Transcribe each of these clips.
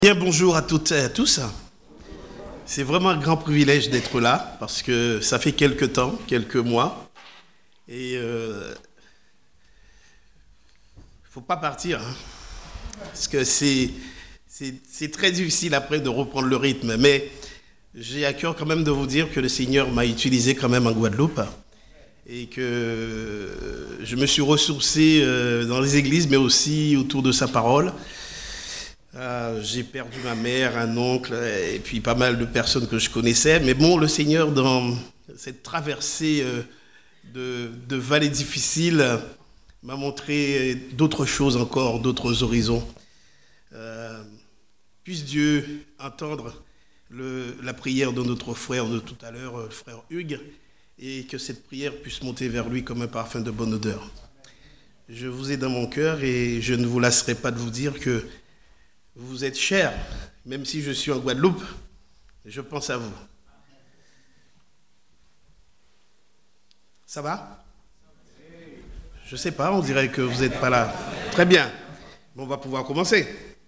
Bien, bonjour à toutes et à tous. C'est vraiment un grand privilège d'être là parce que ça fait quelques temps, quelques mois. Et faut pas partir, hein, parce que c'est très difficile après de reprendre le rythme. Mais j'ai à cœur quand même de vous dire que le Seigneur m'a utilisé quand même en Guadeloupe et que je me suis ressourcé dans les églises, mais aussi autour de sa parole. J'ai perdu ma mère, un oncle et puis pas mal de personnes que je connaissais. Mais bon, le Seigneur, dans cette traversée de vallées difficiles, m'a montré d'autres choses encore, d'autres horizons. Puisse Dieu entendre la prière de notre frère de tout à l'heure, frère Hugues, et que cette prière puisse monter vers lui comme un parfum de bonne odeur. Je vous ai dans mon cœur et je ne vous lasserai pas de vous dire que vous êtes cher, même si je suis en Guadeloupe, je pense à vous. Ça va? Je ne sais pas, on dirait que vous n'êtes pas là. Très bien, on va pouvoir commencer.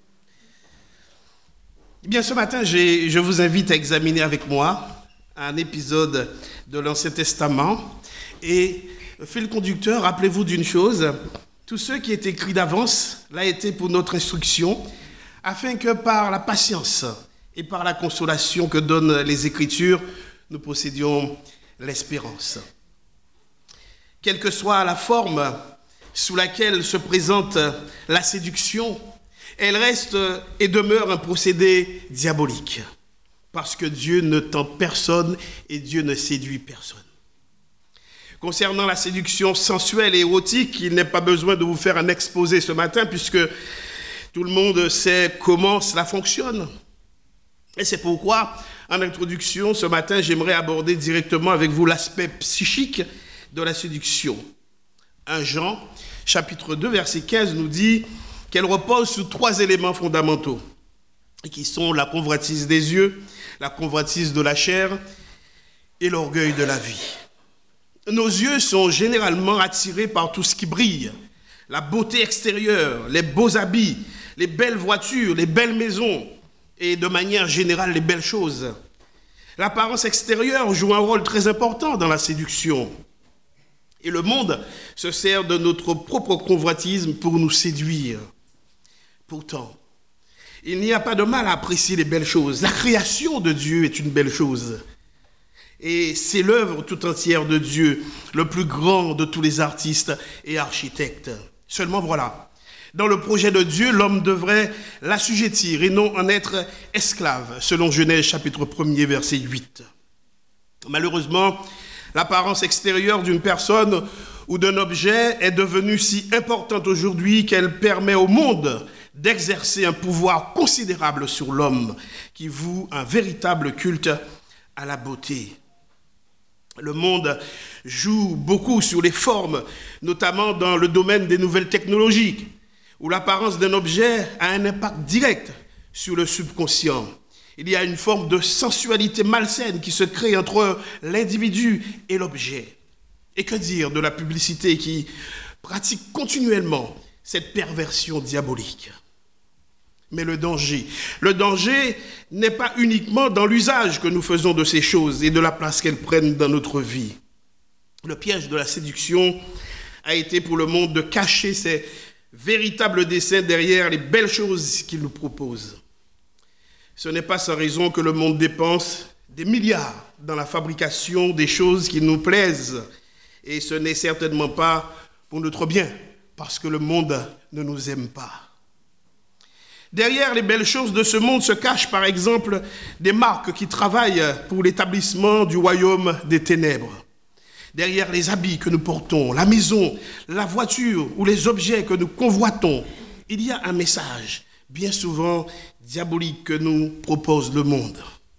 Eh bien, ce matin, je vous invite à examiner avec moi un épisode de l'Ancien Testament. Et fil conducteur, rappelez-vous d'une chose, tout ce qui est écrit d'avance l'a été pour notre instruction, afin que par la patience et par la consolation que donnent les Écritures, nous possédions l'espérance. Quelle que soit la forme sous laquelle se présente la séduction, elle reste et demeure un procédé diabolique, parce que Dieu ne tente personne et Dieu ne séduit personne. Concernant la séduction sensuelle et érotique, il n'est pas besoin de vous faire un exposé ce matin, puisque tout le monde sait comment cela fonctionne. Et c'est pourquoi, en introduction, ce matin, j'aimerais aborder directement avec vous l'aspect psychique de la séduction. 1 Jean, chapitre 2, verset 15, nous dit qu'elle repose sur 3 éléments fondamentaux, qui sont la convoitise des yeux, la convoitise de la chair et l'orgueil de la vie. Nos yeux sont généralement attirés par tout ce qui brille, la beauté extérieure, les beaux habits, les belles voitures, les belles maisons et de manière générale les belles choses. L'apparence extérieure joue un rôle très important dans la séduction. Et le monde se sert de notre propre convoitisme pour nous séduire. Pourtant, il n'y a pas de mal à apprécier les belles choses. La création de Dieu est une belle chose. Et c'est l'œuvre tout entière de Dieu, le plus grand de tous les artistes et architectes. Seulement voilà, dans le projet de Dieu, l'homme devrait l'assujettir et non en être esclave, selon Genèse chapitre 1er, verset 8. Malheureusement, l'apparence extérieure d'une personne ou d'un objet est devenue si importante aujourd'hui qu'elle permet au monde d'exercer un pouvoir considérable sur l'homme qui voue un véritable culte à la beauté. Le monde joue beaucoup sur les formes, notamment dans le domaine des nouvelles technologies, où l'apparence d'un objet a un impact direct sur le subconscient. Il y a une forme de sensualité malsaine qui se crée entre l'individu et l'objet. Et que dire de la publicité qui pratique continuellement cette perversion diabolique? Mais le danger n'est pas uniquement dans l'usage que nous faisons de ces choses et de la place qu'elles prennent dans notre vie. Le piège de la séduction a été pour le monde de cacher ses véritables desseins derrière les belles choses qu'il nous propose. Ce n'est pas sans raison que le monde dépense des milliards dans la fabrication des choses qui nous plaisent. Et ce n'est certainement pas pour notre bien, parce que le monde ne nous aime pas. Derrière les belles choses de ce monde se cachent par exemple des marques qui travaillent pour l'établissement du royaume des ténèbres. Derrière les habits que nous portons, la maison, la voiture ou les objets que nous convoitons, il y a un message, bien souvent diabolique, que nous propose le monde.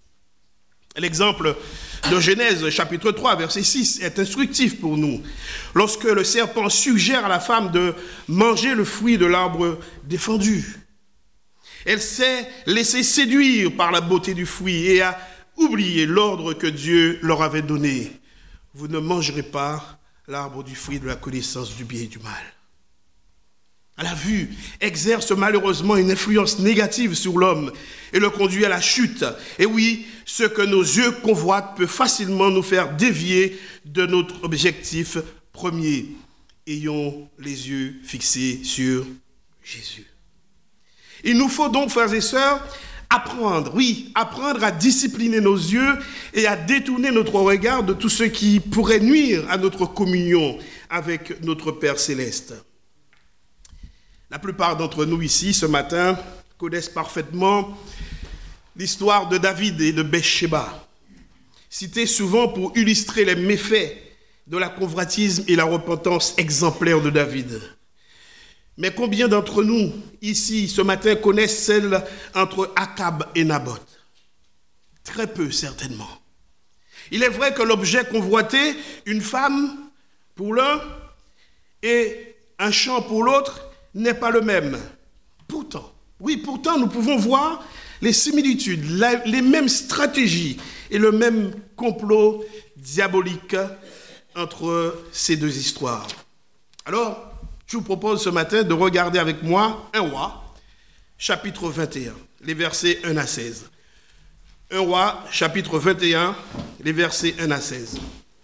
L'exemple de Genèse chapitre 3, verset 6 est instructif pour nous. Lorsque le serpent suggère à la femme de manger le fruit de l'arbre défendu, elle s'est laissée séduire par la beauté du fruit et a oublié l'ordre que Dieu leur avait donné. Vous ne mangerez pas l'arbre du fruit de la connaissance du bien et du mal. à la vue, exerce malheureusement une influence négative sur l'homme et le conduit à la chute. Et oui, ce que nos yeux convoitent peut facilement nous faire dévier de notre objectif premier. Ayons les yeux fixés sur Jésus. Il nous faut donc, frères et sœurs, apprendre à discipliner nos yeux et à détourner notre regard de tout ce qui pourrait nuire à notre communion avec notre Père Céleste. La plupart d'entre nous ici, ce matin, connaissent parfaitement l'histoire de David et de Bathsheba, citée souvent pour illustrer les méfaits de la convoitisme et la repentance exemplaire de David. Mais combien d'entre nous, ici, ce matin, connaissent celle entre Akab et Naboth? Très peu, certainement. Il est vrai que l'objet convoité, une femme pour l'un et un champ pour l'autre, n'est pas le même. Pourtant, nous pouvons voir les similitudes, les mêmes stratégies et le même complot diabolique entre ces deux histoires. Alors, je vous propose ce matin de regarder avec moi 1 Roi, chapitre 21, les versets 1 à 16. 1 Roi, chapitre 21, les versets 1 à 16.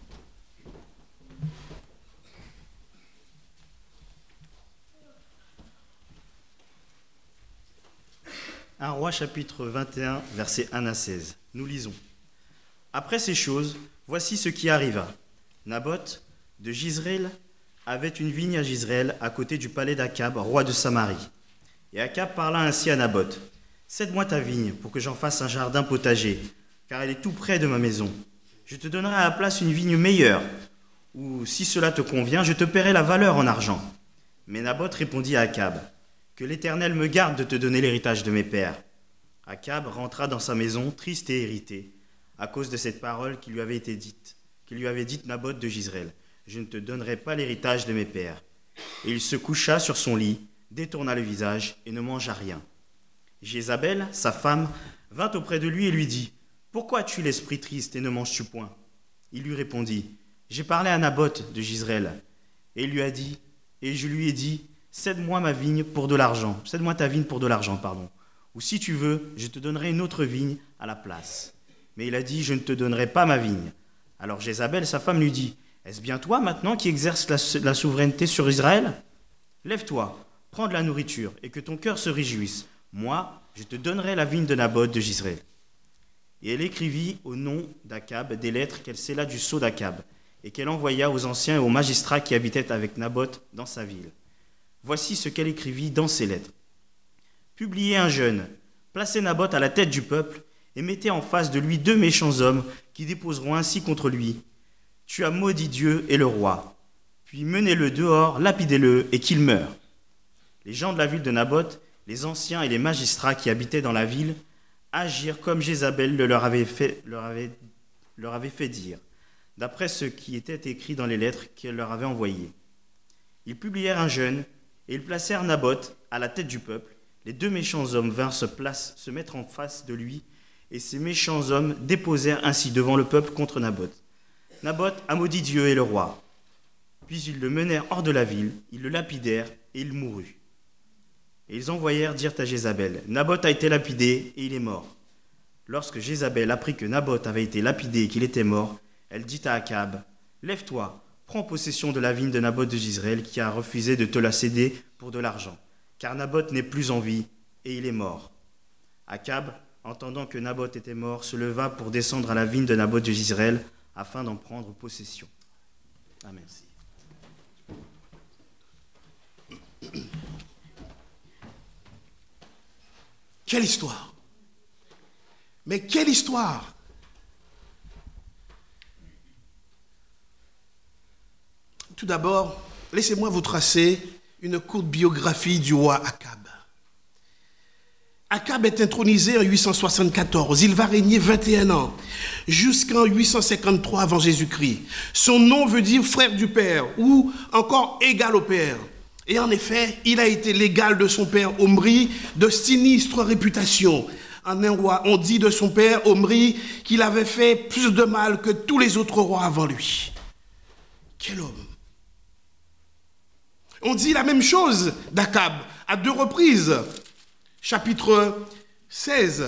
Un Roi, chapitre 21, versets 1 à 16. Nous lisons. Après ces choses, voici ce qui arriva. Naboth de Jizréel avait une vigne à Jizréel, à côté du palais d'Akab, roi de Samarie. Et Akab parla ainsi à Naboth. Cède-moi ta vigne pour que j'en fasse un jardin potager, car elle est tout près de ma maison. Je te donnerai à la place une vigne meilleure, ou si cela te convient, je te paierai la valeur en argent. Mais Naboth répondit à Akab. Que l'Éternel me garde de te donner l'héritage de mes pères. Akab rentra dans sa maison, triste et irrité, à cause de cette parole qui lui avait dite Naboth de Jizréel. Je ne te donnerai pas l'héritage de mes pères. Et il se coucha sur son lit, détourna le visage et ne mangea rien. Jézabel, sa femme, vint auprès de lui et lui dit « Pourquoi as-tu l'esprit triste et ne manges-tu point ?» Il lui répondit « J'ai parlé à Naboth de Jizréel. » Et je lui ai dit Cède-moi ta vigne pour de l'argent, Ou si tu veux, je te donnerai une autre vigne à la place. Mais il a dit, je ne te donnerai pas ma vigne. Alors Jézabel, sa femme, lui dit, est-ce bien toi maintenant qui exerces la souveraineté sur Israël? Lève-toi, prends de la nourriture et que ton cœur se réjouisse. Moi, je te donnerai la vigne de Naboth de Jizréel. Et elle écrivit au nom d'Akab des lettres qu'elle scella du sceau d'Akab et qu'elle envoya aux anciens et aux magistrats qui habitaient avec Naboth dans sa ville. Voici ce qu'elle écrivit dans ces lettres. Publiez un jeûne, placez Naboth à la tête du peuple et mettez en face de lui 2 méchants hommes qui déposeront ainsi contre lui. Tu as maudit Dieu et le roi. Puis menez-le dehors, lapidez-le et qu'il meure. Les gens de la ville de Naboth, les anciens et les magistrats qui habitaient dans la ville, agirent comme Jézabel leur avait fait dire, d'après ce qui était écrit dans les lettres qu'elle leur avait envoyées. Ils publièrent un jeûne et ils placèrent Naboth à la tête du peuple. Les 2 méchants hommes vinrent se mettre en face de lui, et ces méchants hommes déposèrent ainsi devant le peuple contre Naboth. Naboth a maudit Dieu et le roi. Puis ils le menèrent hors de la ville, ils le lapidèrent et il mourut. Et ils envoyèrent dire à Jézabel, Naboth a été lapidé et il est mort. Lorsque Jézabel apprit que Naboth avait été lapidé et qu'il était mort, elle dit à Akab, lève-toi, prends possession de la vigne de Naboth de Jizréel qui a refusé de te la céder pour de l'argent, car Naboth n'est plus en vie et il est mort. Akab, entendant que Naboth était mort, se leva pour descendre à la vigne de Naboth de Jizréel afin d'en prendre possession. Amen. Quelle histoire! Mais quelle histoire! Tout d'abord, laissez-moi vous tracer une courte biographie du roi Akab. Akab est intronisé en 874. Il va régner 21 ans, jusqu'en 853 avant Jésus-Christ. Son nom veut dire frère du père ou encore égal au père. Et en effet, il a été l'égal de son père Omri, de sinistre réputation. En un roi, on dit de son père Omri qu'il avait fait plus de mal que tous les autres rois avant lui. Quel homme! On dit la même chose d'Akab à 2 reprises. Chapitre 16.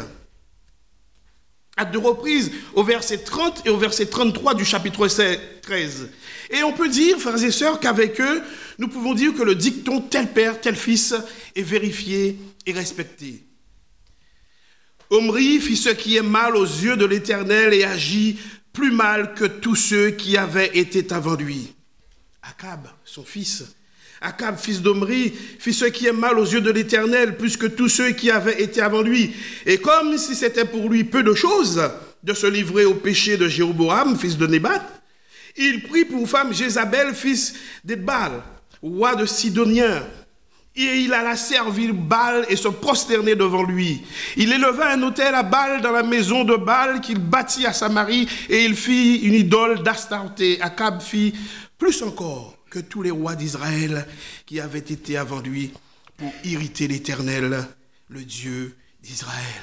À 2 reprises, au verset 30 et au verset 33 du chapitre 13. Et on peut dire, frères et sœurs, qu'avec eux, nous pouvons dire que le dicton tel père, tel fils est vérifié et respecté. Omri fit ce qui est mal aux yeux de l'Éternel et agit plus mal que tous ceux qui avaient été avant lui. Akab, son fils, Akab, fils d'Omri, fit ce qui est mal aux yeux de l'Éternel, plus que tous ceux qui avaient été avant lui. Et comme si c'était pour lui peu de choses de se livrer au péché de Jéroboam, fils de Nébat, il prit pour femme Jézabel, fils d'Edbal, roi de Sidonien. Et il alla servir Baal et se prosterner devant lui. Il éleva un autel à Baal dans la maison de Baal qu'il bâtit à Samarie, et il fit une idole d'Astarté. Akab fit plus encore que tous les rois d'Israël qui avaient été avant lui pour irriter l'Éternel, le Dieu d'Israël.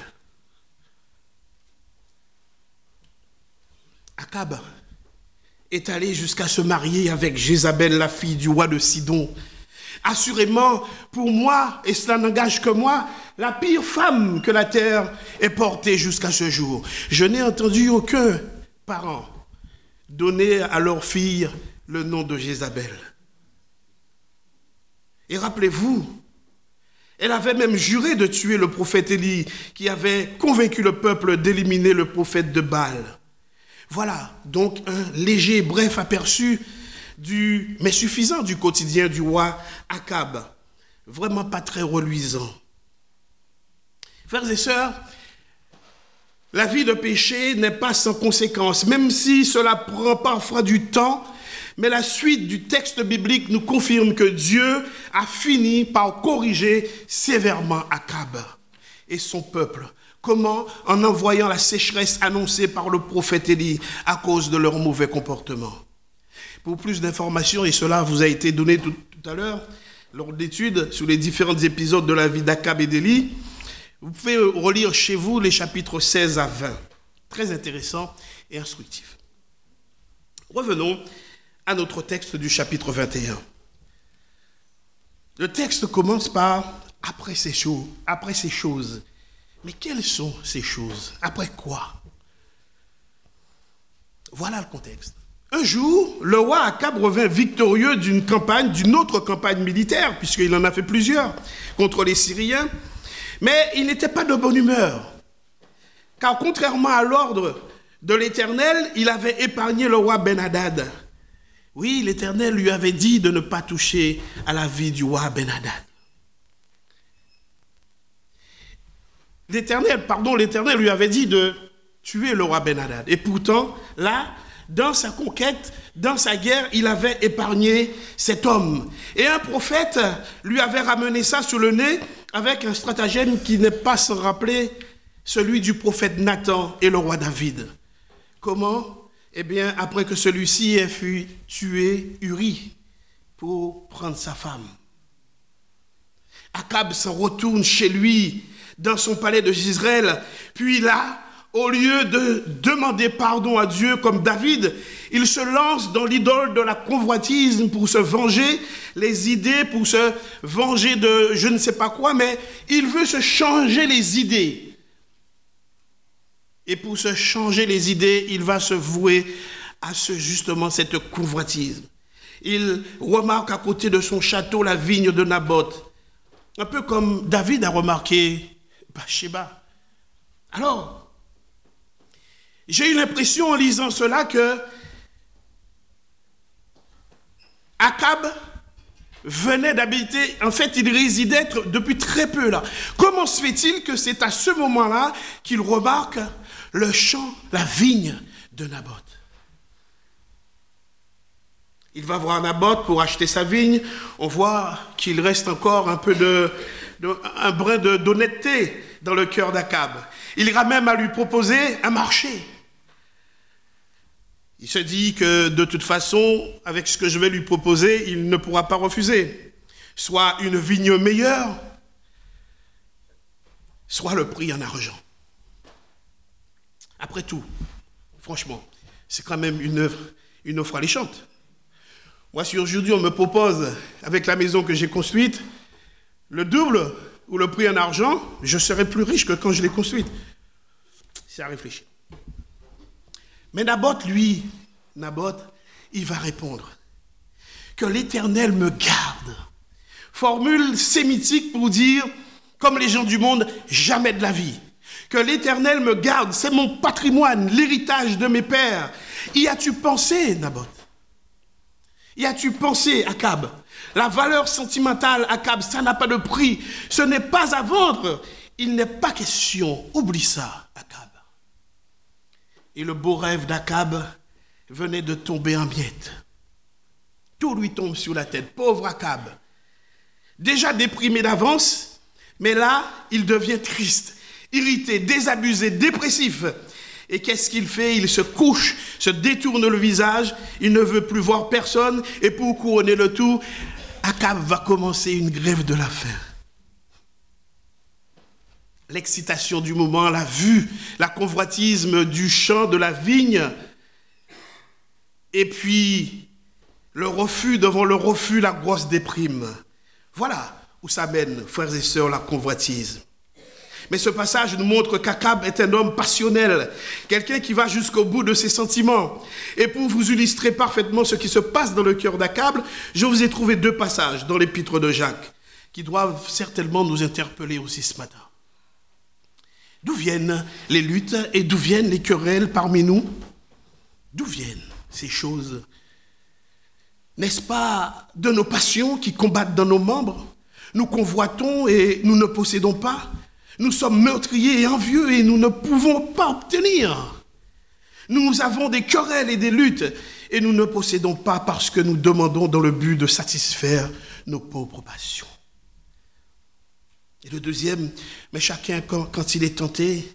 Akab est allé jusqu'à se marier avec Jézabel, la fille du roi de Sidon. Assurément, pour moi, et cela n'engage que moi, la pire femme que la terre ait portée jusqu'à ce jour. Je n'ai entendu aucun parent donner à leur fille le nom de Jézabel. Et rappelez-vous, elle avait même juré de tuer le prophète Élie, qui avait convaincu le peuple d'éliminer le prophète de Baal. Voilà donc un léger, bref aperçu mais suffisant du quotidien du roi Akab. Vraiment pas très reluisant. Frères et sœurs, la vie de péché n'est pas sans conséquences, même si cela prend parfois du temps, mais la suite du texte biblique nous confirme que Dieu a fini par corriger sévèrement Akab et son peuple. Comment? En envoyant la sécheresse annoncée par le prophète Élie à cause de leur mauvais comportement. Pour plus d'informations, et cela vous a été donné tout à l'heure, lors d'études sur les différents épisodes de la vie d'Akab et d'Élie, vous pouvez relire chez vous les chapitres 16 à 20. Très intéressant et instructif. Revenons à notre texte du chapitre 21. Le texte commence par « après ces choses ». Mais quelles sont ces choses? Après quoi? Voilà le contexte. Un jour, le roi Akab revint victorieux d'une autre campagne militaire, puisqu'il en a fait plusieurs, contre les Syriens. Mais il n'était pas de bonne humeur, car contrairement à l'ordre de l'Éternel, il avait épargné le roi Ben-Hadad. Oui, l'Éternel lui avait dit de ne pas toucher à la vie du roi Ben-Hadad. L'Éternel lui avait dit de tuer le roi Ben-Hadad. Et pourtant, là, dans sa conquête, dans sa guerre, il avait épargné cet homme. Et un prophète lui avait ramené ça sur le nez avec un stratagème qui n'est pas sans rappeler celui du prophète Nathan et le roi David. Comment? Eh bien, après que celui-ci ait fui tuer Uri pour prendre sa femme. Akab s'en retourne chez lui, dans son palais de Jezreel, puis là, au lieu de demander pardon à Dieu comme David, il se lance dans l'idole de la convoitise pour se venger, les idées, pour se venger de je ne sais pas quoi, mais il veut se changer les idées. Et pour se changer les idées, il va se vouer à justement cette convoitise. Il remarque à côté de son château la vigne de Naboth, un peu comme David a remarqué Bathsheba. Alors, j'ai eu l'impression en lisant cela que Akab venait d'habiter, en fait il résidait depuis très peu là. Comment se fait-il que c'est à ce moment-là qu'il remarque le champ, la vigne de Naboth? Il va voir Naboth pour acheter sa vigne. On voit qu'il reste encore un peu un brin d'honnêteté dans le cœur d'Akab. Il ira même à lui proposer un marché. Il se dit que de toute façon, avec ce que je vais lui proposer, il ne pourra pas refuser. Soit une vigne meilleure, soit le prix en argent. Après tout, franchement, c'est quand même une offre alléchante. Moi, si aujourd'hui on me propose, avec la maison que j'ai construite, le double ou le prix en argent, je serai plus riche que quand je l'ai construite. C'est à réfléchir. Mais Naboth, lui, il va répondre que l'Éternel me garde. Formule sémitique pour dire, comme les gens du monde, jamais de la vie. Que l'Éternel me garde, c'est mon patrimoine, l'héritage de mes pères. Y as-tu pensé, Naboth? Y as-tu pensé, Akab? La valeur sentimentale, Akab, ça n'a pas de prix. Ce n'est pas à vendre. Il n'est pas question. Oublie ça, Akab. Et le beau rêve d'Akab venait de tomber en miettes. Tout lui tombe sur la tête. Pauvre Akab. Déjà déprimé d'avance, mais là, il devient triste, irrité, désabusé, dépressif. Et qu'est-ce qu'il fait? Il se couche, se détourne le visage, il ne veut plus voir personne. Et pour couronner le tout, Akab va commencer une grève de la faim. L'excitation du moment, la vue, la convoitisme du champ, de la vigne, et puis le refus, devant le refus, la grosse déprime. Voilà où ça mène, frères et sœurs, la convoitise. Mais ce passage nous montre qu'Akab est un homme passionnel, quelqu'un qui va jusqu'au bout de ses sentiments. Et pour vous illustrer parfaitement ce qui se passe dans le cœur d'Akab, je vous ai trouvé 2 passages dans l'épître de Jacques qui doivent certainement nous interpeller aussi ce matin. D'où viennent les luttes et d'où viennent les querelles parmi nous? D'où viennent ces choses? N'est-ce pas de nos passions qui combattent dans nos membres? Nous convoitons et nous ne possédons pas. Nous sommes meurtriers et envieux et nous ne pouvons pas obtenir. Nous avons des querelles et des luttes et nous ne possédons pas parce que nous demandons dans le but de satisfaire nos propres passions. Et le deuxième, mais chacun, quand il est tenté,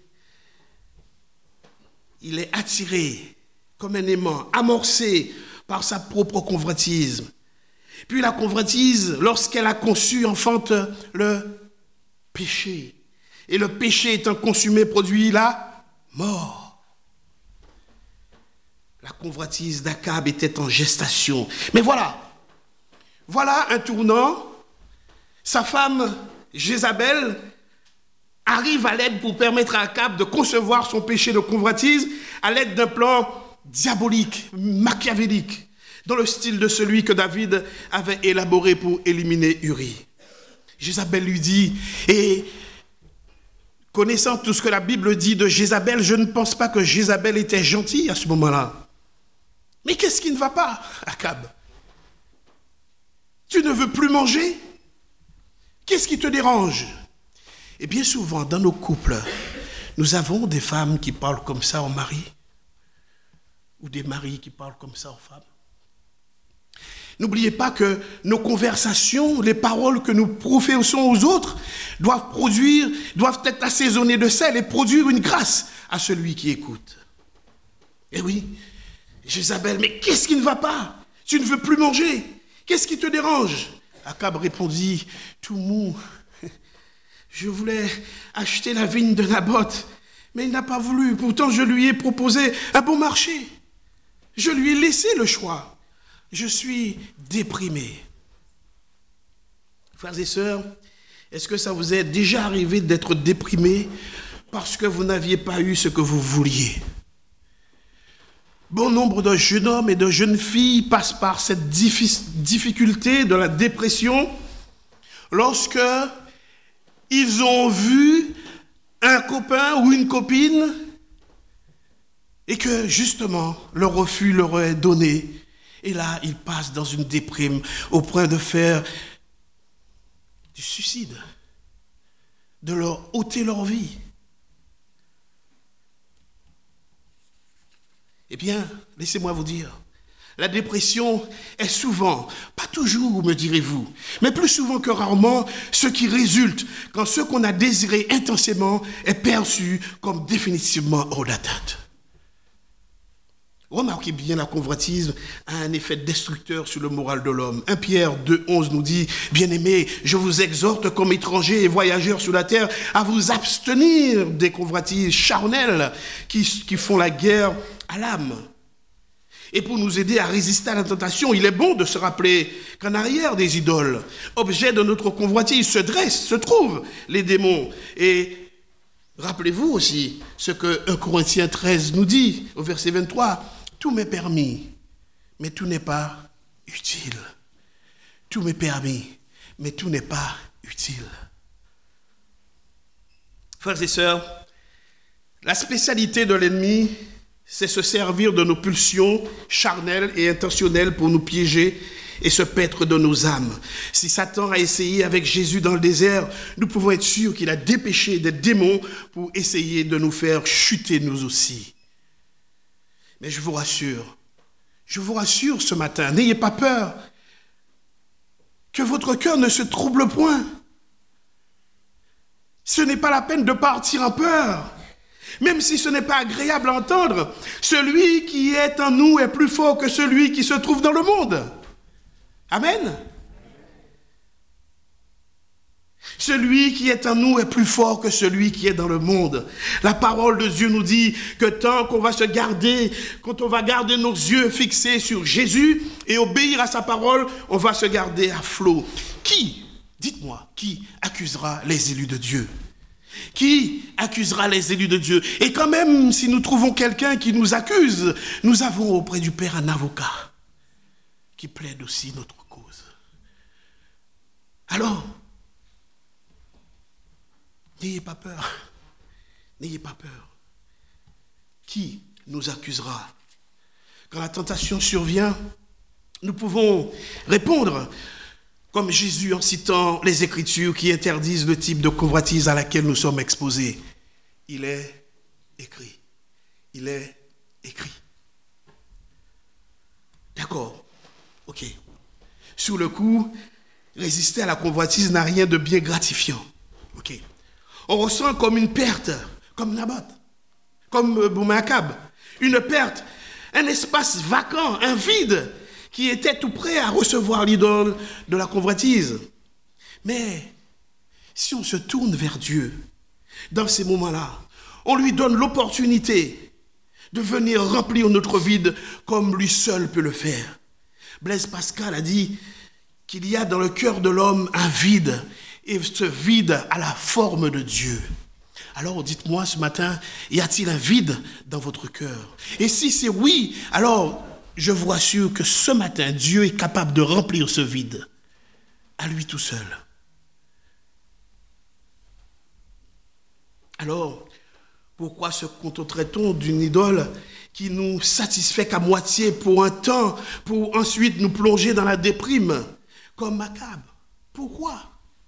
il est attiré comme un aimant, amorcé par sa propre convoitise. Puis la convoitise, lorsqu'elle a conçu, enfante le péché. Et le péché étant consumé, produit la mort. La convoitise d'Akab était en gestation. Mais voilà un tournant. Sa femme, Jézabel, arrive à l'aide pour permettre à Akab de concevoir son péché de convoitise à l'aide d'un plan diabolique, machiavélique, dans le style de celui que David avait élaboré pour éliminer Uri. Jézabel lui dit, et connaissant tout ce que la Bible dit de Jézabel, je ne pense pas que Jézabel était gentille à ce moment-là. Mais qu'est-ce qui ne va pas, Akab? Tu ne veux plus manger? Qu'est-ce qui te dérange? Et bien souvent, dans nos couples, nous avons des femmes qui parlent comme ça aux maris, ou des maris qui parlent comme ça aux femmes. N'oubliez pas que nos conversations, les paroles que nous professons aux autres, doivent être assaisonnées de sel et produire une grâce à celui qui écoute. Eh oui, Jézabel, mais qu'est-ce qui ne va pas? Tu ne veux plus manger? Qu'est-ce qui te dérange? Akab répondit, tout mou, je voulais acheter la vigne de Naboth, mais il n'a pas voulu. Pourtant, je lui ai proposé un bon marché. Je lui ai laissé le choix. Je suis déprimé. Frères et sœurs, est-ce que ça vous est déjà arrivé d'être déprimé parce que vous n'aviez pas eu ce que vous vouliez? Bon nombre de jeunes hommes et de jeunes filles passent par cette difficulté de la dépression lorsque ils ont vu un copain ou une copine et que justement le refus leur est donné. Et là, ils passent dans une déprime au point de faire du suicide, de leur ôter leur vie. Eh bien, laissez-moi vous dire, la dépression est souvent, pas toujours, me direz-vous, mais plus souvent que rarement, ce qui résulte quand ce qu'on a désiré intensément est perçu comme définitivement hors d'atteinte. Remarquez bien, la convoitise a un effet destructeur sur le moral de l'homme. 1 Pierre 2,11 nous dit, « Bien-aimés, je vous exhorte comme étrangers et voyageurs sur la terre à vous abstenir des convoitises charnelles qui font la guerre à l'âme. » Et pour nous aider à résister à la tentation, il est bon de se rappeler qu'en arrière des idoles, objet de notre convoitise, se trouvent les démons. Et rappelez-vous aussi ce que 1 Corinthiens 13 nous dit au verset 23. Tout m'est permis, mais tout n'est pas utile. Tout m'est permis, mais tout n'est pas utile. Frères et sœurs, la spécialité de l'ennemi, c'est se servir de nos pulsions charnelles et intentionnelles pour nous piéger et se paître de nos âmes. Si Satan a essayé avec Jésus dans le désert, nous pouvons être sûrs qu'il a dépêché des démons pour essayer de nous faire chuter nous aussi. Mais je vous rassure ce matin, n'ayez pas peur, que votre cœur ne se trouble point. Ce n'est pas la peine de partir en peur. Même si ce n'est pas agréable à entendre, celui qui est en nous est plus fort que celui qui se trouve dans le monde. Amen. Celui qui est en nous est plus fort que celui qui est dans le monde. La parole de Dieu nous dit que tant qu'on va se garder, quand on va garder nos yeux fixés sur Jésus et obéir à sa parole, on va se garder à flot. Dites-moi, qui accusera les élus de Dieu? Qui accusera les élus de Dieu? Et quand même, si nous trouvons quelqu'un qui nous accuse, nous avons auprès du Père un avocat qui plaide aussi notre cause. Alors, n'ayez pas peur. N'ayez pas peur. Qui nous accusera? Quand la tentation survient, nous pouvons répondre comme Jésus en citant les Écritures qui interdisent le type de convoitise à laquelle nous sommes exposés. Il est écrit. Il est écrit. D'accord. Ok. Sur le coup, résister à la convoitise n'a rien de bien gratifiant. Ok. On ressent comme une perte, comme Naboth, comme Akab, une perte, un espace vacant, un vide qui était tout prêt à recevoir l'idole de la convoitise. Mais si on se tourne vers Dieu, dans ces moments-là, on lui donne l'opportunité de venir remplir notre vide comme lui seul peut le faire. Blaise Pascal a dit qu'il y a dans le cœur de l'homme un vide, et ce vide a la forme de Dieu. Alors dites-moi ce matin, y a-t-il un vide dans votre cœur? Et si c'est oui, alors je vous rassure que ce matin, Dieu est capable de remplir ce vide à lui tout seul. Alors, pourquoi se contenterait-on d'une idole qui nous satisfait qu'à moitié pour un temps, pour ensuite nous plonger dans la déprime, comme Akab? Pourquoi?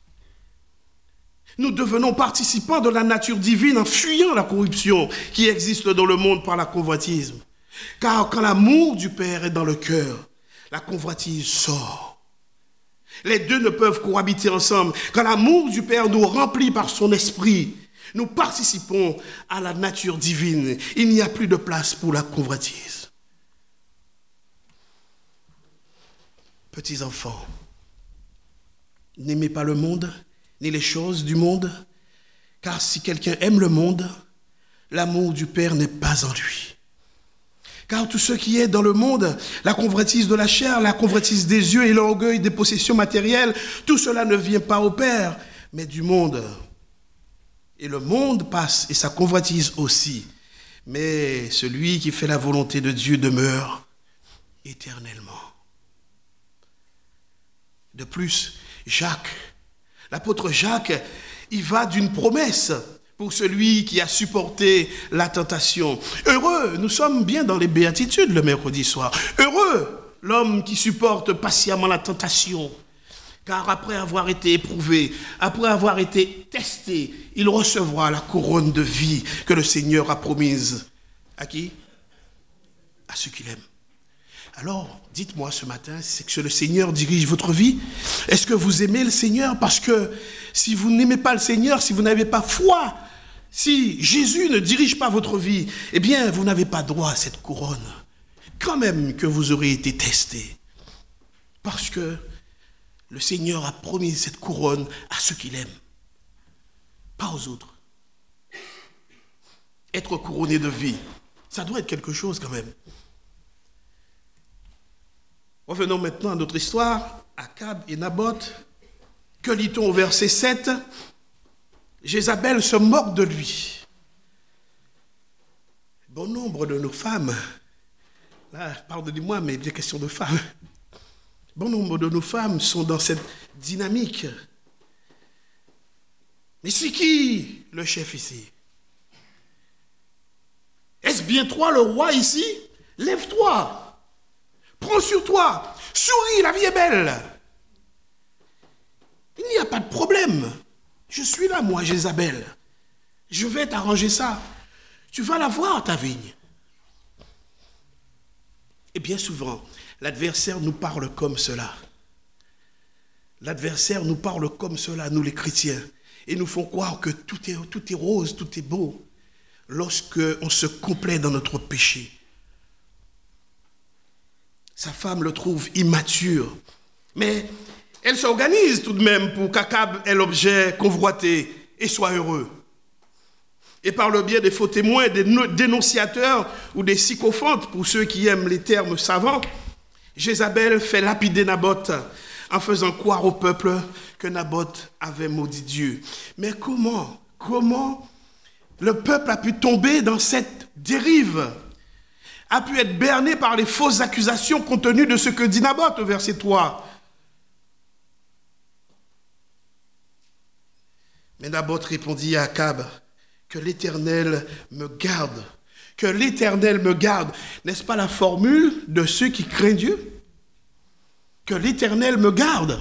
Nous devenons participants de la nature divine en fuyant la corruption qui existe dans le monde par la convoitise. Car quand l'amour du Père est dans le cœur, la convoitise sort. Les deux ne peuvent cohabiter ensemble. Quand l'amour du Père nous remplit par son esprit, nous participons à la nature divine. Il n'y a plus de place pour la convoitise. Petits enfants, n'aimez pas le monde, ni les choses du monde, car si quelqu'un aime le monde, l'amour du Père n'est pas en lui. Car tout ce qui est dans le monde, la convoitise de la chair, la convoitise des yeux et l'orgueil des possessions matérielles, tout cela ne vient pas au Père, mais du monde. Et le monde passe et sa convoitise aussi. Mais celui qui fait la volonté de Dieu demeure éternellement. De plus, l'apôtre Jacques, il va d'une promesse pour celui qui a supporté la tentation. Heureux, nous sommes bien dans les béatitudes le mercredi soir. Heureux l'homme qui supporte patiemment la tentation. Car après avoir été éprouvé, après avoir été testé, il recevra la couronne de vie que le Seigneur a promise. À qui? À ceux qui l'aiment. Alors, dites-moi ce matin, c'est que le Seigneur dirige votre vie? Est-ce que vous aimez le Seigneur? Parce que si vous n'aimez pas le Seigneur, si vous n'avez pas foi, si Jésus ne dirige pas votre vie, eh bien, vous n'avez pas droit à cette couronne. Quand même que vous aurez été testé. Parce que le Seigneur a promis cette couronne à ceux qu'il aime, pas aux autres. Être couronné de vie, ça doit être quelque chose quand même. Revenons maintenant à notre histoire, Akab et Naboth. Que lit-on au verset 7 ? Jézabel se moque de lui. Bon nombre de nos femmes, là, pardonnez-moi, mais il est question de femmes. Bon nombre de nos femmes sont dans cette dynamique. Mais c'est qui le chef ici ? Est-ce bien toi le roi ici ? Lève-toi, prends sur toi, souris, la vie est belle. Il n'y a pas de problème. Je suis là, moi, Jézabel. Je vais t'arranger ça. Tu vas la voir, ta vigne. Et bien souvent, l'adversaire nous parle comme cela. L'adversaire nous parle comme cela, nous les chrétiens. Et nous font croire que tout est rose, tout est beau, lorsque on se complaît dans notre péché. Sa femme le trouve immature, mais elle s'organise tout de même pour qu'Akab ait l'objet convoité et soit heureux. Et par le biais des faux témoins, des dénonciateurs ou des sycophantes, pour ceux qui aiment les termes savants, Jézabel fait lapider Naboth en faisant croire au peuple que Naboth avait maudit Dieu. Mais comment le peuple a pu tomber dans cette dérive, a pu être berné par les fausses accusations contenues de ce que dit Naboth au verset 3. Mais Naboth répondit à Akab, que l'Éternel me garde, que l'Éternel me garde. N'est-ce pas la formule de ceux qui craignent Dieu ? Que l'Éternel me garde.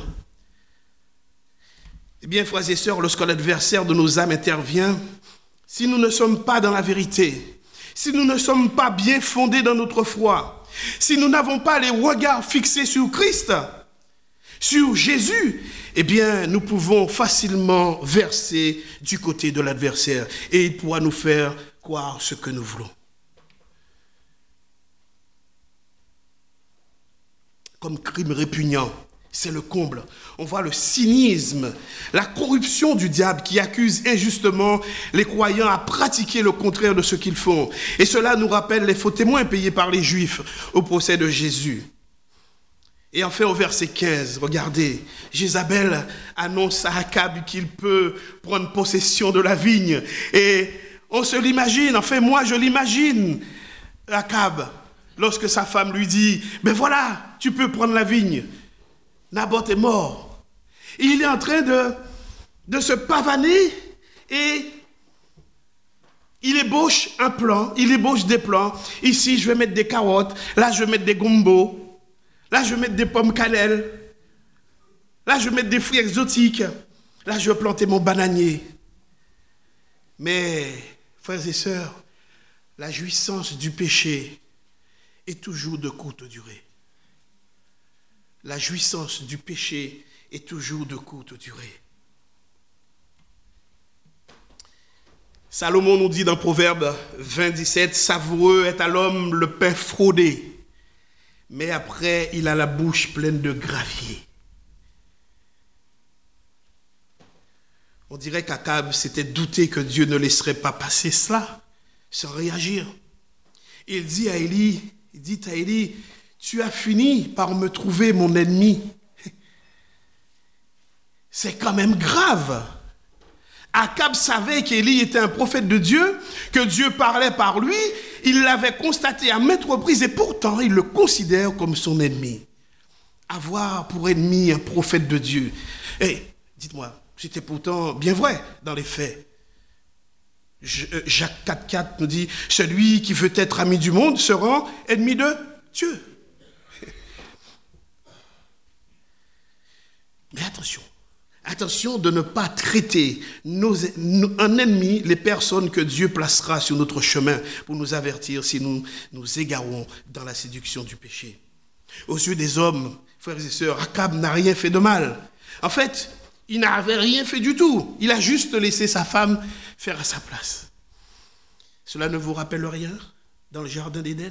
Eh bien, frères et sœurs, lorsque l'adversaire de nos âmes intervient, si nous ne sommes pas dans la vérité, si nous ne sommes pas bien fondés dans notre foi, si nous n'avons pas les regards fixés sur Christ, sur Jésus, eh bien, nous pouvons facilement verser du côté de l'adversaire et il pourra nous faire croire ce que nous voulons. Comme crime répugnant, c'est le comble. On voit le cynisme, la corruption du diable qui accuse injustement les croyants à pratiquer le contraire de ce qu'ils font. Et cela nous rappelle les faux témoins payés par les Juifs au procès de Jésus. Et enfin au verset 15, regardez, Jézabel annonce à Akab qu'il peut prendre possession de la vigne. Et on se l'imagine, enfin moi je l'imagine, Akab, lorsque sa femme lui dit, ben voilà, tu peux prendre la vigne. Naboth est mort. Il est en train de se pavaner et il ébauche un plan, il ébauche des plans. Ici, je vais mettre des carottes, là, je vais mettre des gombos. Là, je vais mettre des pommes cannelle. Là, je vais mettre des fruits exotiques. Là, je vais planter mon bananier. Mais, frères et sœurs, la jouissance du péché est toujours de courte durée. La jouissance du péché est toujours de courte durée. Salomon nous dit dans Proverbe 20, 17, « Savoureux est à l'homme le pain fraudé. » Mais après, il a la bouche pleine de gravier. On dirait qu'Akab s'était douté que Dieu ne laisserait pas passer cela sans réagir. Il dit à Élie, tu as fini par me trouver mon ennemi. C'est quand même grave. Akab savait qu'Élie était un prophète de Dieu, que Dieu parlait par lui. Il l'avait constaté à maintes reprises et pourtant il le considère comme son ennemi. Avoir pour ennemi un prophète de Dieu. Dites-moi, c'était pourtant bien vrai dans les faits. Jacques 4,4 nous dit, celui qui veut être ami du monde se rend ennemi de Dieu. Mais attention de ne pas traiter en ennemi les personnes que Dieu placera sur notre chemin pour nous avertir si nous nous égarons dans la séduction du péché. Aux yeux des hommes, frères et sœurs, Akab n'a rien fait de mal. En fait, il n'avait rien fait du tout. Il a juste laissé sa femme faire à sa place. Cela ne vous rappelle rien dans le jardin d'Éden?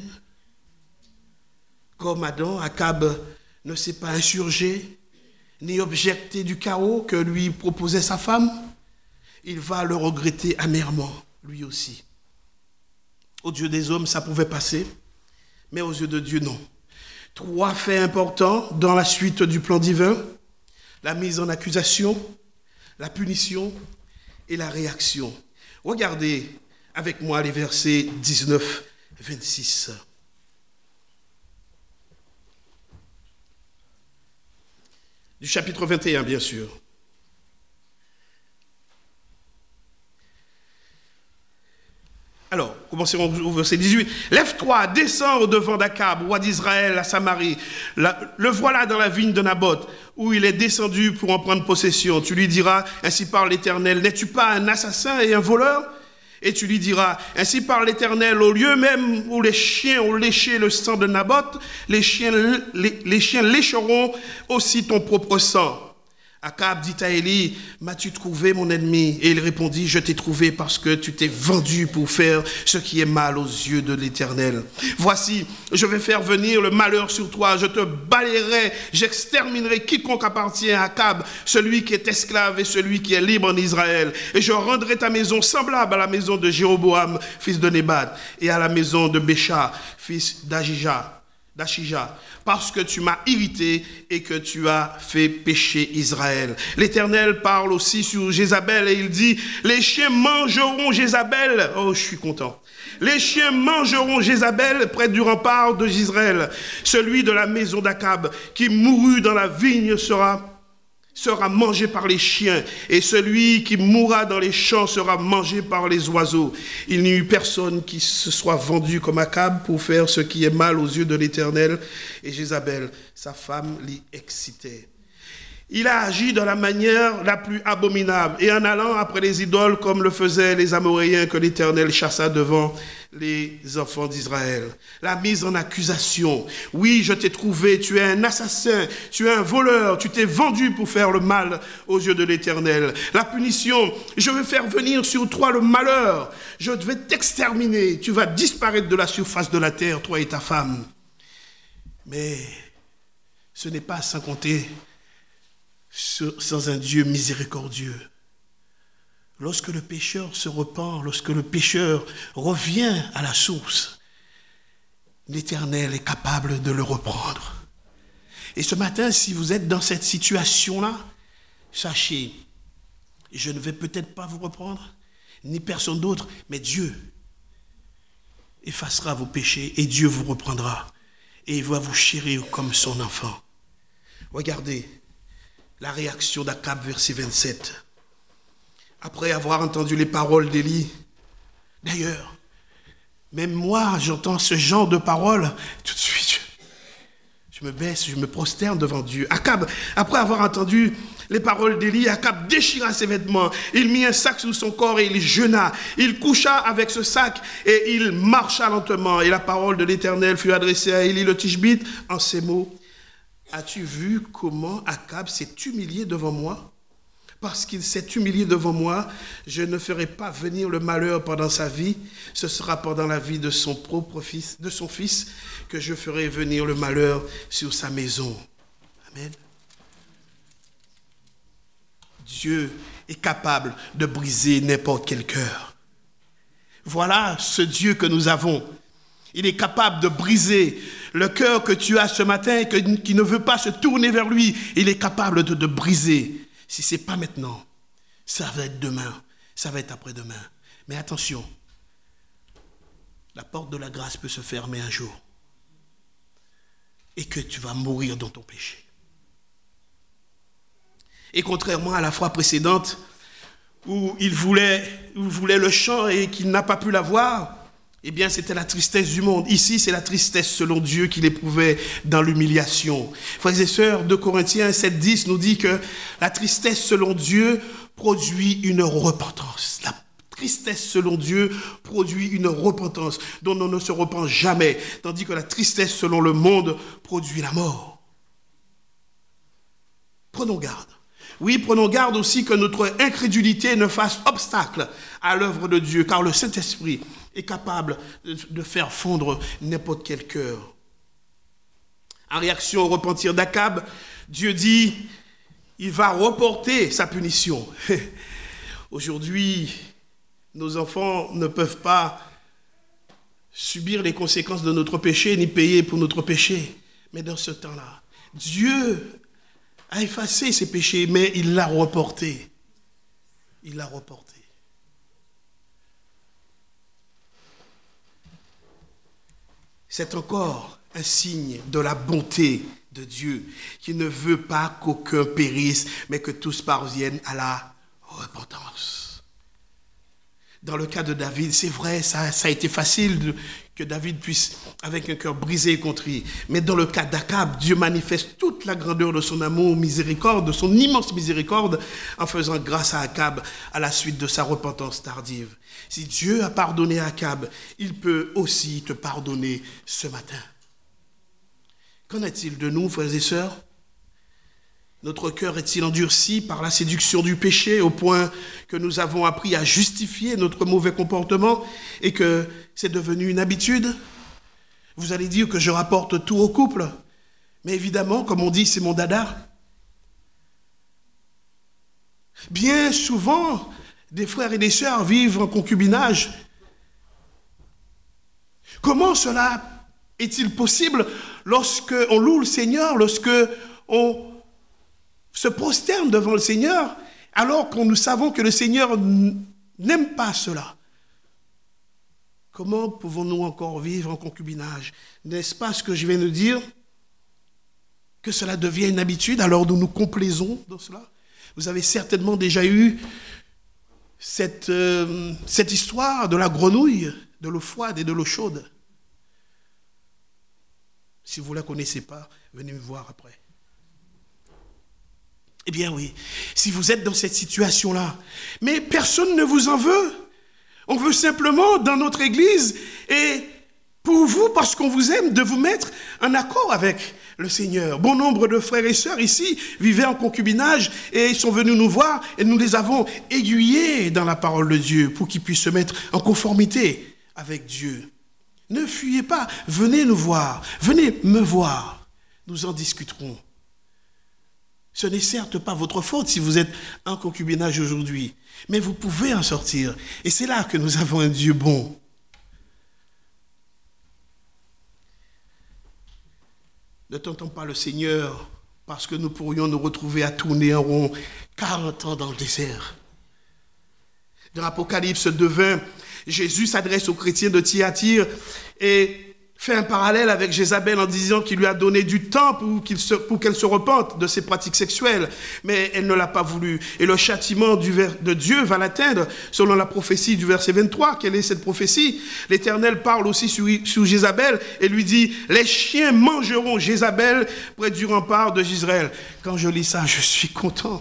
Comme Adam, Akab ne s'est pas insurgé ni objecter du chaos que lui proposait sa femme, il va le regretter amèrement, lui aussi. Aux yeux des hommes, ça pouvait passer, mais aux yeux de Dieu, non. 3 faits importants dans la suite du plan divin: la mise en accusation, la punition et la réaction. Regardez avec moi les versets 19-26. Du chapitre 21, bien sûr. Alors, commencerons au verset 18. « Lève-toi, descends au-devant d'Akab, roi d'Israël, à Samarie. Le voilà dans la vigne de Naboth, où il est descendu pour en prendre possession. Tu lui diras, ainsi parle l'Éternel, n'es-tu pas un assassin et un voleur ? Et tu lui diras, ainsi parle l'Éternel, au lieu même où les chiens ont léché le sang de Naboth, les chiens lécheront aussi ton propre sang. » Akab dit à Élie, « M'as-tu trouvé, mon ennemi ?» Et il répondit, « Je t'ai trouvé parce que tu t'es vendu pour faire ce qui est mal aux yeux de l'Éternel. Voici, je vais faire venir le malheur sur toi, je te balayerai, j'exterminerai quiconque appartient à Akab, celui qui est esclave et celui qui est libre en Israël. Et je rendrai ta maison semblable à la maison de Jéroboam, fils de Nébat, et à la maison de Bécha, fils d'Achija, parce que tu m'as irrité et que tu as fait pécher Israël. » L'Éternel parle aussi sur Jézabel et il dit, « Les chiens mangeront Jézabel. » Oh, je suis content. « Les chiens mangeront Jézabel près du rempart de Jizreel. Celui de la maison d'Akab qui mourut dans la vigne sera mangé par les chiens, et celui qui mourra dans les champs sera mangé par les oiseaux. Il n'y eut personne qui se soit vendu comme Akab pour faire ce qui est mal aux yeux de l'Éternel, et Jézabel, sa femme, l'y excitait. Il a agi de la manière la plus abominable, et en allant après les idoles comme le faisaient les Amoréens que l'Éternel chassa devant les enfants d'Israël. La mise en accusation. Oui, je t'ai trouvé, tu es un assassin, tu es un voleur, tu t'es vendu pour faire le mal aux yeux de l'Éternel. La punition, je vais faire venir sur toi le malheur, je vais t'exterminer, tu vas disparaître de la surface de la terre, toi et ta femme. Mais ce n'est pas sans compter sans un Dieu miséricordieux. Lorsque le pécheur se repent, lorsque le pécheur revient à la source, l'Éternel est capable de le reprendre. Et ce matin, si vous êtes dans cette situation-là, sachez, je ne vais peut-être pas vous reprendre, ni personne d'autre, mais Dieu effacera vos péchés et Dieu vous reprendra. Et il va vous chérir comme son enfant. Regardez la réaction d'Akab, verset 27. Après avoir entendu les paroles d'Élie, d'ailleurs, même moi, j'entends ce genre de paroles, tout de suite, je me baisse, je me prosterne devant Dieu. Akab, après avoir entendu les paroles d'Élie, Akab déchira ses vêtements, il mit un sac sous son corps et il jeûna. Il coucha avec ce sac et il marcha lentement. Et la parole de l'Éternel fut adressée à Élie le Tishbite en ces mots. As-tu vu comment Akab s'est humilié devant moi ? Parce qu'il s'est humilié devant moi, je ne ferai pas venir le malheur pendant sa vie. Ce sera pendant la vie de son propre fils, de son fils, que je ferai venir le malheur sur sa maison. Amen. Dieu est capable de briser n'importe quel cœur. Voilà ce Dieu que nous avons. Il est capable de briser le cœur que tu as ce matin et qui ne veut pas se tourner vers lui. Il est capable de briser. Si ce n'est pas maintenant, ça va être demain, ça va être après-demain. Mais attention, la porte de la grâce peut se fermer un jour et que tu vas mourir dans ton péché. Et contrairement à la fois précédente, où il voulait le chant et qu'il n'a pas pu l'avoir, eh bien, c'était la tristesse du monde. Ici, c'est la tristesse selon Dieu qu'il éprouvait dans l'humiliation. Frères et sœurs, 2 Corinthiens 7:10 nous dit que la tristesse selon Dieu produit une repentance. La tristesse selon Dieu produit une repentance dont on ne se repent jamais, tandis que la tristesse selon le monde produit la mort. Prenons garde. Oui, prenons garde aussi que notre incrédulité ne fasse obstacle à l'œuvre de Dieu, car le Saint-Esprit est capable de faire fondre n'importe quel cœur. En réaction au repentir d'Akab, Dieu dit, il va reporter sa punition. Aujourd'hui, nos enfants ne peuvent pas subir les conséquences de notre péché, ni payer pour notre péché. Mais dans ce temps-là, Dieu a effacé ses péchés, mais il l'a reporté. Il l'a reporté. C'est encore un signe de la bonté de Dieu, qui ne veut pas qu'aucun périsse, mais que tous parviennent à la repentance. Dans le cas de David, c'est vrai, ça a été facile que David puisse, avec un cœur brisé et contrit. Mais dans le cas d'Akab, Dieu manifeste toute la grandeur de son amour, miséricorde, de son immense miséricorde, en faisant grâce à Akab à la suite de sa repentance tardive. Si Dieu a pardonné à Akab, il peut aussi te pardonner ce matin. Qu'en est-il de nous, frères et sœurs? Notre cœur est-il endurci par la séduction du péché au point que nous avons appris à justifier notre mauvais comportement et que c'est devenu une habitude? Vous allez dire que je rapporte tout au couple, mais évidemment, comme on dit, c'est mon dada. Bien souvent, des frères et des sœurs vivent en concubinage. Comment cela est-il possible lorsque on loue le Seigneur, lorsque on se prosterne devant le Seigneur, alors que nous savons que le Seigneur n'aime pas cela? Comment pouvons-nous encore vivre en concubinage? N'est-ce pas ce que je viens de dire? Que cela devient une habitude, alors nous nous complaisons dans cela. Vous avez certainement déjà eu cette histoire de la grenouille, de l'eau froide et de l'eau chaude. Si vous ne la connaissez pas, venez me voir après. Eh bien oui, si vous êtes dans cette situation-là, mais personne ne vous en veut. On veut simplement, dans notre église, et pour vous, parce qu'on vous aime, de vous mettre en accord avec le Seigneur. Bon nombre de frères et sœurs ici vivaient en concubinage et ils sont venus nous voir et nous les avons aiguillés dans la parole de Dieu pour qu'ils puissent se mettre en conformité avec Dieu. Ne fuyez pas, venez nous voir, venez me voir, nous en discuterons. Ce n'est certes pas votre faute si vous êtes en concubinage aujourd'hui, mais vous pouvez en sortir. Et c'est là que nous avons un Dieu bon. Ne tentons pas le Seigneur parce que nous pourrions nous retrouver à tourner en rond 40 ans dans le désert. Dans l'Apocalypse 2:20, Jésus s'adresse aux chrétiens de Thyatire et fait un parallèle avec Jézabel en disant qu'il lui a donné du temps pour qu'elle se repente de ses pratiques sexuelles, mais elle ne l'a pas voulu. Et le châtiment de Dieu va l'atteindre, selon la prophétie du verset 23. Quelle est cette prophétie? L'Éternel parle aussi sur Jézabel et lui dit « Les chiens mangeront Jézabel près du rempart de Jezreel ». Quand je lis ça, je suis content.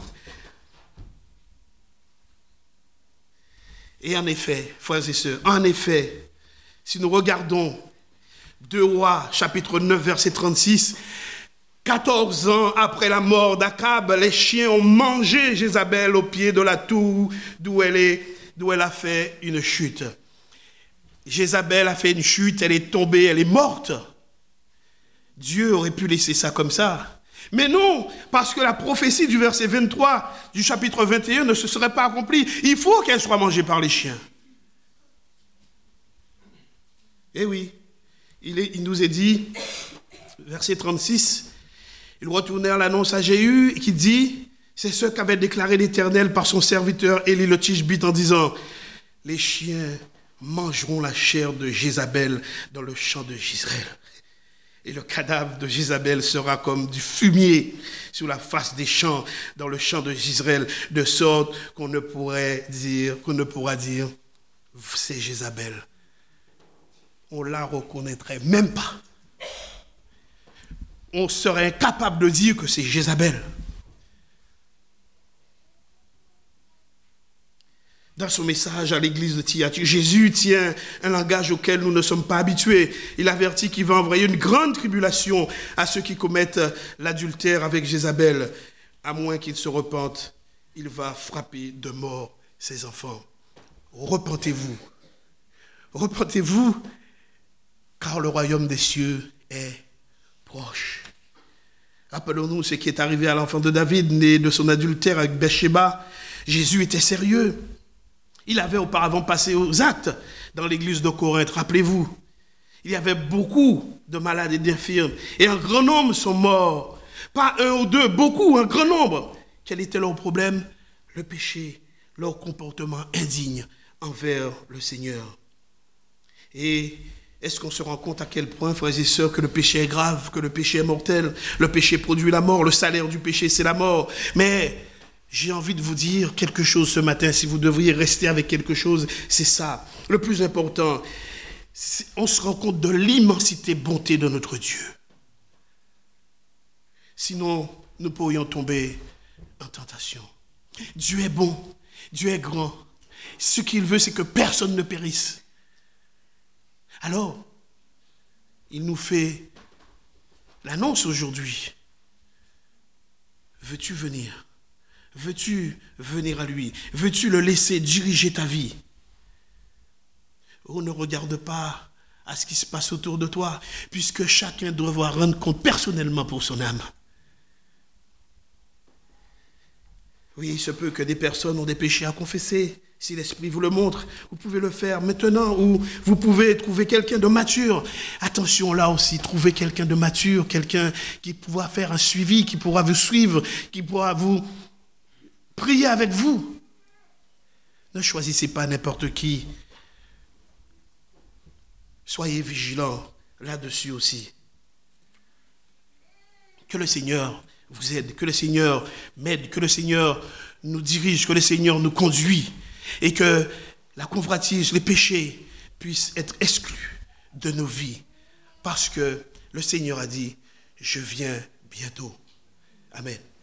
Et en effet, frères et sœurs, en effet, si nous regardons 2 Rois, chapitre 9, verset 36, 14 ans après la mort d'Akab, les chiens ont mangé Jézabel au pied de la tour d'où elle a fait une chute. Jézabel a fait une chute, elle est tombée, elle est morte. Dieu aurait pu laisser ça comme ça. Mais non, parce que la prophétie du verset 23 du chapitre 21 ne se serait pas accomplie. Il faut qu'elle soit mangée par les chiens. Eh oui. Il nous est dit, verset 36, ils retournèrent l'annonce à Jéhu qui dit, c'est ce qu'avait déclaré l'Éternel par son serviteur Élie le Tishbite en disant, les chiens mangeront la chair de Jézabel dans le champ de Jezreel. Et le cadavre de Jézabel sera comme du fumier sur la face des champs dans le champ de Jezreel, de sorte qu'on ne pourra dire, c'est Jézabel. On ne la reconnaîtrait même pas. On serait incapable de dire que c'est Jézabel. Dans son message à l'église de Thyatire, Jésus tient un langage auquel nous ne sommes pas habitués. Il avertit qu'il va envoyer une grande tribulation à ceux qui commettent l'adultère avec Jézabel. À moins qu'ils se repentent, il va frapper de mort ses enfants. Repentez-vous. Repentez-vous. Car le royaume des cieux est proche. Rappelons-nous ce qui est arrivé à l'enfant de David, né de son adultère avec Bathsheba. Jésus était sérieux. Il avait auparavant passé aux actes dans l'église de Corinthe, rappelez-vous. il y avait beaucoup de malades et d'infirmes. Et un grand nombre sont morts. Pas un ou deux, beaucoup, un grand nombre. Quel était leur problème? Le péché, leur comportement indigne envers le Seigneur. Et est-ce qu'on se rend compte à quel point, frères et sœurs, que le péché est grave, que le péché est mortel, le péché produit la mort, le salaire du péché, c'est la mort. Mais j'ai envie de vous dire quelque chose ce matin, si vous devriez rester avec quelque chose, c'est ça. Le plus important, on se rend compte de l'immensité bonté de notre Dieu. Sinon, nous pourrions tomber en tentation. Dieu est bon, Dieu est grand. Ce qu'il veut, c'est que personne ne périsse. Alors, il nous fait l'annonce aujourd'hui. Veux-tu venir? Veux-tu venir à lui? Veux-tu le laisser diriger ta vie? Oh, ne regarde pas à ce qui se passe autour de toi, puisque chacun doit rendre compte personnellement pour son âme. Oui, il se peut que des personnes ont des péchés à confesser. Si l'Esprit vous le montre, vous pouvez le faire maintenant, ou vous pouvez trouver quelqu'un de mature. Attention là aussi, trouvez quelqu'un de mature, quelqu'un qui pourra faire un suivi, qui pourra vous suivre, qui pourra vous prier avec vous. Ne choisissez pas n'importe qui. Soyez vigilants là-dessus aussi. Que le Seigneur vous aide, que le Seigneur m'aide, que le Seigneur nous dirige, que le Seigneur nous conduit et que la convoitise, les péchés puissent être exclus de nos vies parce que le Seigneur a dit « Je viens bientôt ». Amen.